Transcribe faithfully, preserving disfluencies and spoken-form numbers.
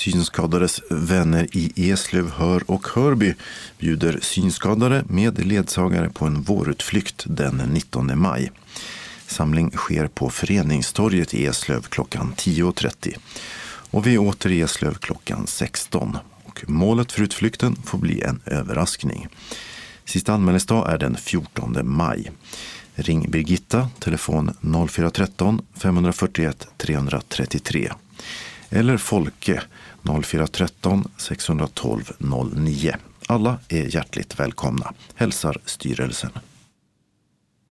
Synskadades vänner i Eslöv, Hör och Hörby bjuder synskadade med ledsagare på en vårutflykt den nittonde maj. Samling sker på Föreningstorget i Eslöv klockan tio och trettio och vi är åter i Eslöv klockan sexton. Och målet för utflykten får bli en överraskning. Sista anmälningsdag är den fjortonde maj. Ring Birgitta, telefon noll fyra ett tre fem fyra ett tre tre tre. Eller Folke noll fyra ett tre sex ett två noll nio. Alla är hjärtligt välkomna, hälsar styrelsen.